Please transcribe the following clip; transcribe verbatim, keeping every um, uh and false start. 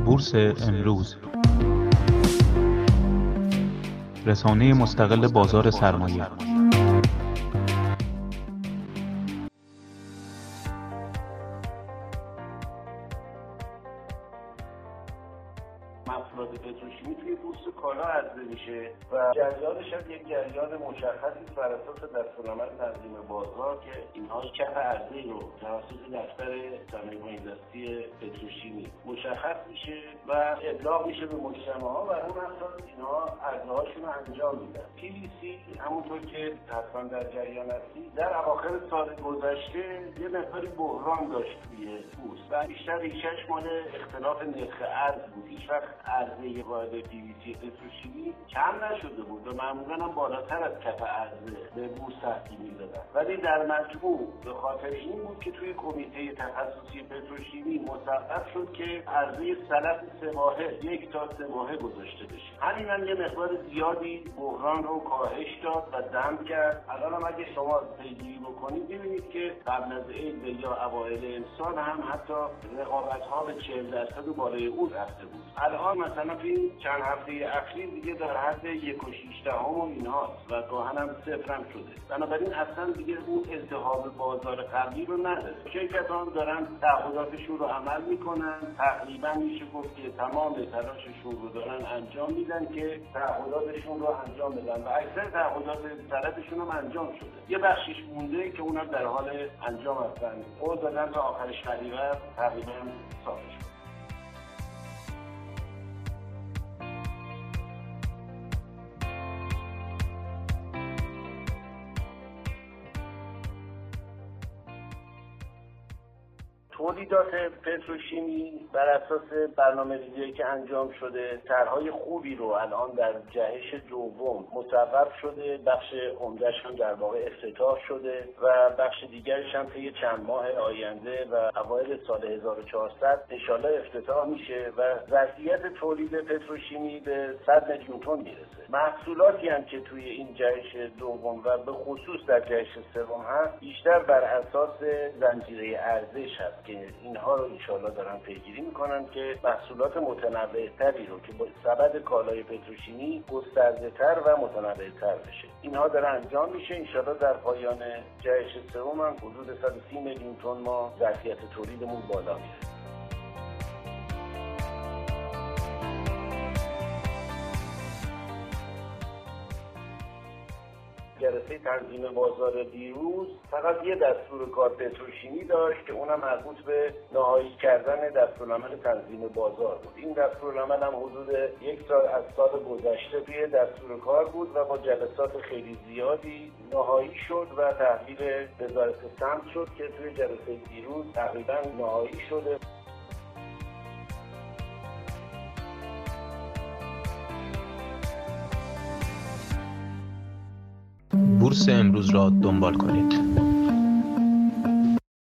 بورس امروز، رسانه مستقل بازار سرمایه. محصولات پتروشیمی توی بورس کالا عرضه میشه و جریانش هم یک جریان مشخصی بر اساس دستورالعمل تنظیم بازار که اینها کف عرضه رو توسط دفتر صنایع و اینداستری پتروشیمی مشخص میشه و ابلاغ میشه به مجتمع‌ها و اون اساس اینها عرضه‌هاشون رو انجام میدن. پی وی سی همونطور که حتما در جریان هستی در اواخر سال گذشته یه مقداری بحران داشت توی بورس و بیشتر ریشش مال اختلاف نرخ ارز بود. هیچ وقت عرضه واحد پی وی سی پتروشیمی کم نشده بود و معمولا هم بالاتر از کف عرضه به بورس تحویل میدادن، ولی در مجموع به خاطر این بود که توی کمیته تخصصی پتروشیمی مصوب شد که عرضه سلف سه ماهه یک تا سه ماهه گذاشته بشه. همین هم یه مقدار زیادی بحران رو کاهش داد و دم کرد. الان هم اگه شما پیگیری بکنید ببینید که قبل از عید یا اوایل امسال هم حتی رقابت‌ها به چهل درصد و بالای اون رفته بود. الان مثلا توی چند هفته اخیر دیگه در حد یک و شیش دهم و اینهاست و گاهن هم صفر هم شده. بنابراین اصلا دیگه اون التهاب بازار قبلی رو نداره. شرکت‌ها هم دارن تعهداتشون رو عمل میکنن. تقریبا میشه گفت که تمام تلاششون رو دارن انجام میدن که تعهداتشون رو انجام بدن و اکثر تعهدات طرفشون هم انجام شده. یه بخشش مونده که اونم در حال انجام هستن. قول دادن تا آخر شهریور تقریبا صافی شد. تولیدات پتروشیمی بر اساس برنامه‌ریزی که انجام شده طرح‌های خوبی رو الان در جهش دوم مصوب شده. بخش عمده‌اش هم در واقع افتتاح شده و بخش دیگرش هم طی چند ماه آینده و اوایل سال هزار و چهارصد انشالله افتتاح میشه و ظرفیت تولید پتروشیمی به صد میلیون تن میرسه. محصولاتی هم که توی این جهش دوم و به خصوص در جهش سوم هست بیشتر بر اساس زنجیره ارزش هست که اینها رو انشالله دارن پیگیری میکنن که محصولات متنوع‌تری رو که با سبد کالای پتروشیمی گسترده‌تر و متنوع‌تر بشه. اینها داره انجام میشه. انشالله در پایان جهش سوم هم حدود صد و سی میلیون تن ما ظرفیت تولیدمون بالا میره. جلسه تنظیم بازار دیروز فقط یه دستور کار پتروشیمی داشت که اونم مربوط به نهایی کردن دستورالعمل تنظیم بازار بود. این دستورالعمل هم حدود یک سال از سال گذشته توی دستور کار بود و با جلسات خیلی زیادی نهایی شد و تحویل وزارت سمت شد که توی جلسه دیروز تقریبا نهایی شده. بورس امروز را دنبال کنید.